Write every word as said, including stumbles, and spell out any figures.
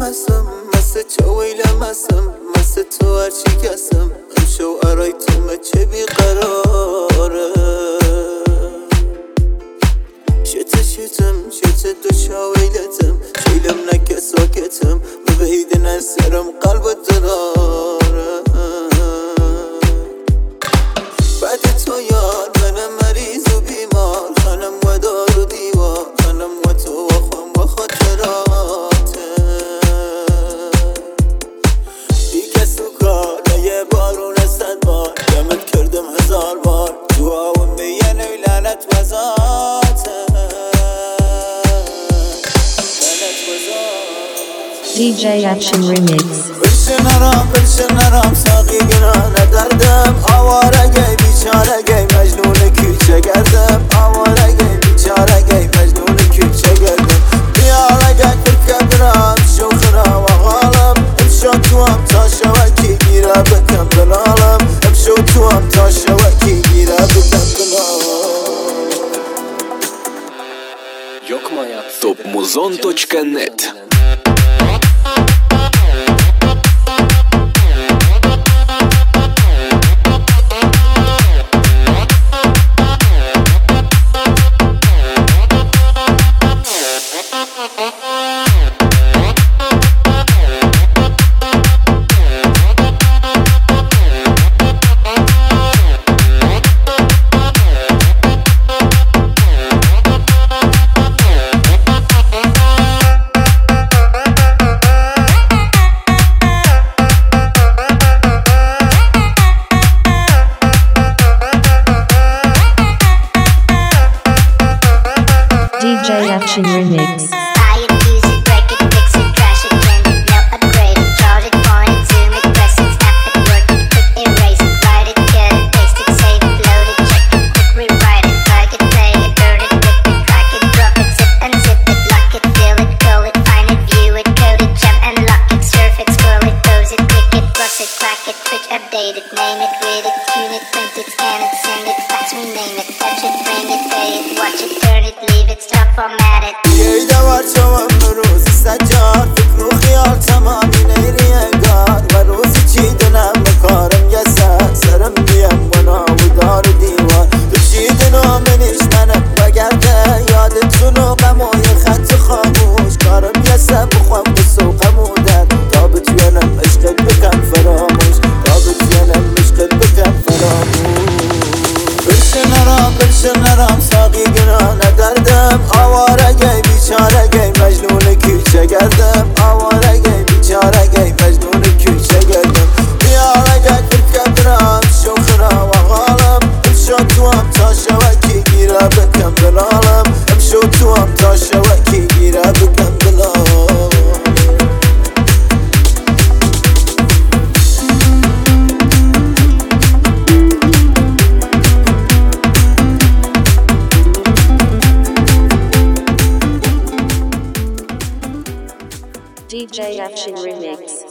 هستم مثل تو ویلم هستم مثل تو هرچی کسم امشو ارای تو مچه بیقراره شت شتم شت دو شاویلتم شیلم نکه ساکتم ببهید نسرم قلب دراره بعد تو یار منم مریض و بیمار خانم و دار و دیوار خانم و تو و خم و خاطراته بی کس و کار یه بارون صد بار دمت کردم هزار بار تو آون بیان و لعنت وزاته لعنت وزاته دی جی Action Remix. بلش نرام بلش نرام ساقی گناه ندردم آواره گی بیچاره گی مجنون کوچه گردم آواره گی بیچاره گی مجنون کوچه گردم بیاره گی کرکه برام شو خرا و غالم امشو تو هم تا شوکی گیره بکن بنالم امشو تو هم تا شوکی گیره بکن بنالم Jokmaja top muzon точка нет. دی جی Action Remix. Buy it, use it, break it, fix it, trash it, change it, no upgrade it, charge it, point it, zoom it, press it, snap it, work it, quick erase it, write it, cut it, paste it, save it, load it, check it, quick rewrite it, drag it, play it, burn it, rip it, crack it, drop it, zip and zip it, lock it, fill it, call it, find it, view it, code it, jump and lock it, surf it, scroll it, pose it, click it, cross it, crack it, switch, update it, name it, read it, tune it, print it, scan it, send it, fax, rename it, touch it, bring it, pay it, watch it, turn it, leave it, stop, format it. یه دوار چوام روزی سجار فکر و خیال تمامی نیری انگار و روزی چی دنم بکارم یه سر سرم بیم بنا و دار و دیوار تو چی دنو منیش منم بگرده یادتون و غم و یه خط خاموش کارم یه سر بخوام بسوقم و در تا بتوینم عشقت بکن فراموش تا بتوینم عشقت بکن فراموش بلش نرام بلش نرام ساقی گناه ندردم آواره گی بیچاره گی مجنون کوچه گردم آواره گی بیچاره گی مجنون کوچه گردم بیاره گی کرکه برام شو خرا و غالم امشو تو هم تا شوکی گیره بکن بنالم امشو تو هم تا شوکی گیره بکن بنالم دی جی Action Remix.